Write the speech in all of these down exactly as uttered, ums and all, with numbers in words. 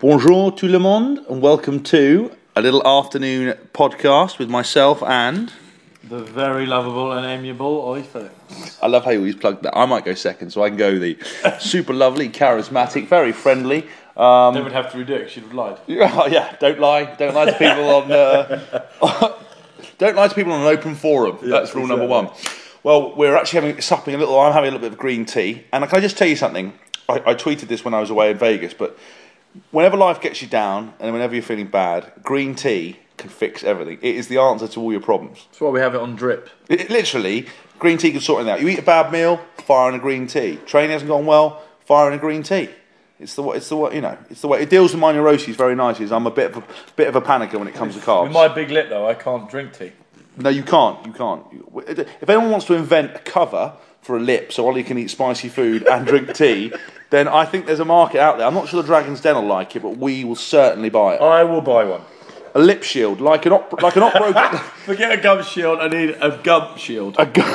Bonjour tout le monde, and welcome to a little afternoon podcast with myself and... the very lovable and amiable Oi Phillips. I love how you always plug that. I might go second, so I can go the super lovely, charismatic, very friendly... Um, they would have to redo it because you'd have lied. Yeah, yeah, don't lie. Don't lie to people on... Uh, don't lie to people on an open forum. Yeah, that's rule exactly. number one. Well, we're actually having supping a little... I'm having a little bit of green tea. And can I just tell you something? I, I tweeted this when I was away in Vegas, but... whenever life gets you down and whenever you're feeling bad, green tea can fix everything. It is the answer to all your problems. That's why we have it on drip. It, literally, green tea can sort it out. You eat a bad meal, fire in a green tea. Training hasn't gone well, fire in a green tea. It's the it's the way you know. It's the way it deals with my neuroses very nicely. I'm a bit of a bit of a panicker when it comes to carbs. With my big lip though, I can't drink tea. No, you can't. You can't. If anyone wants to invent a cover for a lip so Ollie can eat spicy food and drink tea, then I think there's a market out there. I'm not sure the Dragon's Den will like it, but we will certainly buy it. I will buy one. A lip shield, like an op- like an opera. Forget a gum shield. I need a gum shield. A gum.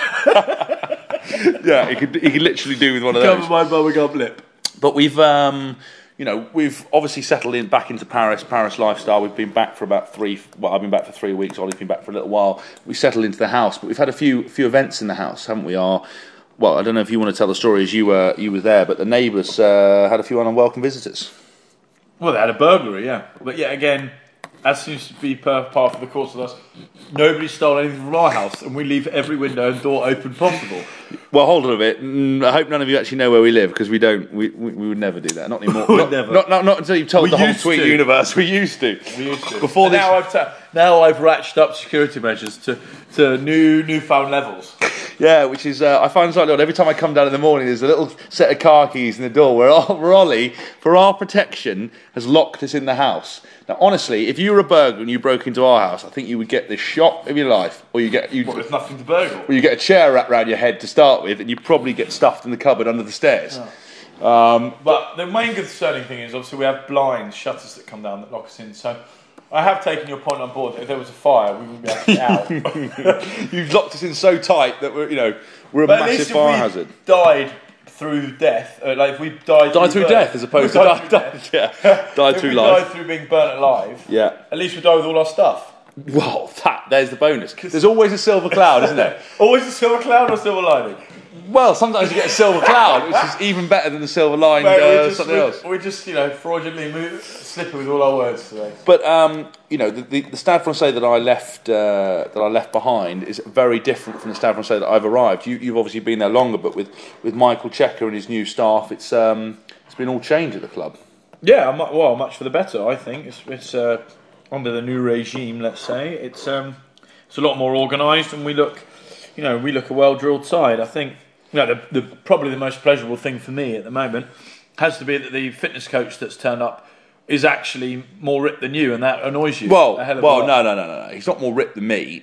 Yeah, he could he could literally do with one of those. Cover my bubble gum lip. But we've um, you know, we've obviously settled in back into Paris, Paris lifestyle. We've been back for about three. Well, I've been back for three weeks. Ollie's been back for a little while. We settled into the house, but we've had a few few events in the house, haven't we? Our Well, I don't know if you want to tell the story as you were you were there, but the neighbours uh, had a few unwelcome visitors. Well, they had a burglary, yeah. But yeah, again, as seems to be per part of the course of us, nobody stole anything from our house, and we leave every window and door open possible. Well, hold on a bit. I hope none of you actually know where we live, because we don't. We, we we would never do that. Not anymore. we not, never. Not, not not until you've told we the whole tweet to. universe. We used to. We used to. Before this. Now I've ta- now I've ratcheted up security measures to to new newfound levels. Yeah, which is, uh, I find slightly odd. Every time I come down in the morning, there's a little set of car keys in the door where, where Ollie, for our protection, has locked us in the house. Now, honestly, if you were a burglar and you broke into our house, I think you would get the shock of your life, or you get you. Well, there's nothing to burgle. Or you get a chair wrapped around your head to start with, and you probably get stuffed in the cupboard under the stairs. Oh. Um, but the main concerning thing is, obviously, we have blinds, shutters that come down that lock us in. So I have taken your point on board that if there was a fire, we wouldn't be able to get out. You've locked us in so tight that we're, you know, we're a but massive fire we hazard. Died through death, uh, like if we died, died through, through death as opposed to died, died, yeah, died if through we life. Died through being burnt alive. Yeah. At least we died with all our stuff. Well, that there's the bonus. There's always a silver cloud, isn't there? Always a silver cloud or silver lining. Well, sometimes you get a silver cloud, which is even better than the silver line uh, just, something we, else. We just, you know, fraudulently move, slipping with all our words today. But um, you know, the, the, the Stade Francais that I left uh, that I left behind is very different from the Stade Francais that I've arrived. You, you've obviously been there longer, but with, with Michael Cheika and his new staff, it's um, it's been all changed at the club. Yeah, well, much for the better, I think. It's, it's uh, under the new regime, let's say. It's um, it's a lot more organised, and we look, you know, we look a well-drilled side. I think. You know, the, the, probably the most pleasurable thing for me at the moment has to be that the fitness coach that's turned up is actually more ripped than you, and that annoys you. Well, a hell of well, a lot. no, no, no, no, no. He's not more ripped than me.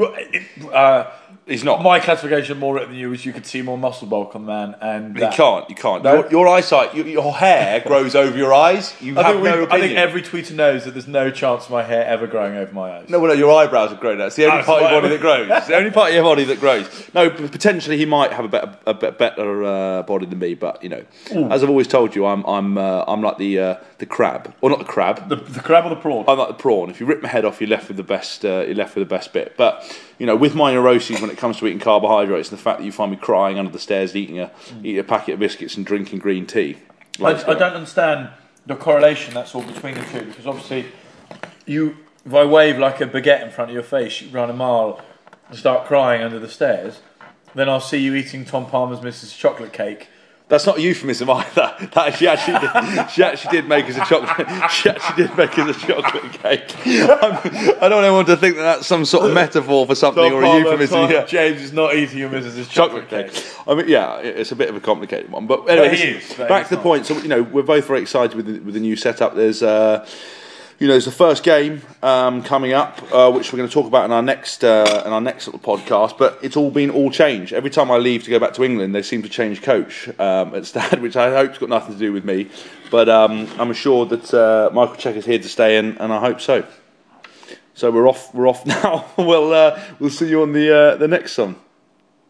Uh, He's not. My classification of more ripped than you is you could see more muscle bulk on the man, and you can't. You can't. No? Your, your eyesight, your, your hair grows over your eyes. You I have think no we, opinion. I think every tweeter knows that there's no chance of my hair ever growing over my eyes. No, well, no, your eyebrows have grown out. It's the only That's part of your whatever. body that grows. It's the only part of your body that grows. No, potentially he might have a better, a bit better uh, body than me, but you know, Ooh. as I've always told you, I'm, I'm, uh, I'm like the, uh, the crab, or not the crab. The, the crab or the prawn? I'm like the prawn. If you rip my head off, you're left with the best. Uh, you're left with the best bit. But you know, with my neuroses when it comes to eating carbohydrates, and the fact that you find me crying under the stairs, eating a, mm. eating a packet of biscuits and drinking green tea. I, I don't understand the correlation that's all between the two, because obviously you, if I wave like a baguette in front of your face, you run a mile and start crying under the stairs, then I'll see you eating Tom Palmer's Missus Chocolate Cake. That's not a euphemism either. That she actually did, she actually did make us a chocolate. She actually did make us a chocolate cake. I'm, I don't want anyone to think that that's some sort of metaphor for something Tom or Palmer, a euphemism. Tom, Yeah. James is not eating your Missus Chocolate, chocolate cake. I mean, yeah, it's a bit of a complicated one, but anyway, but he is, but back to the not. point. So you know, we're both very excited with the, with the new setup. There's. Uh, You know, there's the first game um, coming up, uh, which we're going to talk about in our next uh, in our next little podcast. But it's all been all changed. Every time I leave to go back to England, they seem to change coach um, at Stade, which I hope's got nothing to do with me. But um, I'm assured that uh, Michael Cheika's here to stay, and, and I hope so. So we're off. We're off now. we'll uh, we'll see you on the uh, the next one.